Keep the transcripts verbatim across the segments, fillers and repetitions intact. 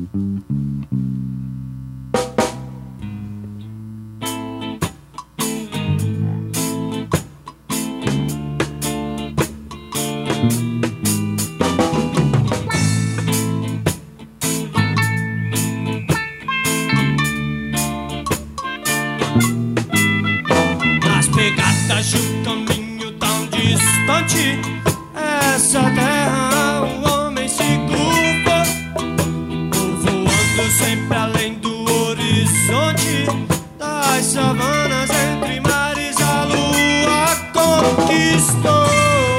Nas pegadas de um caminho tão distante, essa terra o homem se curva, voando sempre além do horizonte das savanas, entre mares a lua conquistou.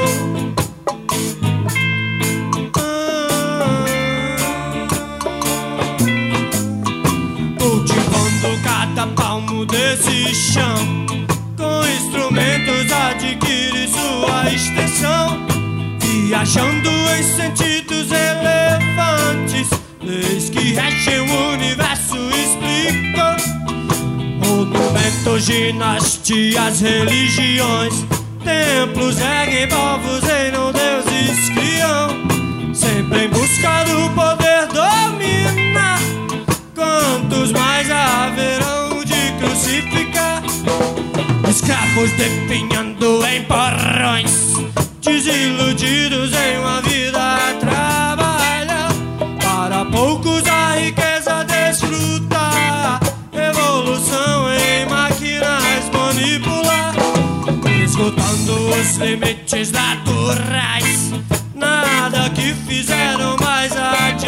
Cultivando cada palmo desse chão, com instrumentos adquire sua extensão, viajando em sentidos elevantes, leis que regem o universo explicam. Monumentos, dinastias, religiões, templos erguem, povos reinam, deuses criam, sempre em busca do poder dominar. Quantos mais haverão de crucificar? Escravos definhando em porrões, desiludidos em uma vida a trabalhar. Para poucos a riqueza desfrutar, evolução em máquinas manipular, esgotando os limites naturais. Nada que fizeram mais adiante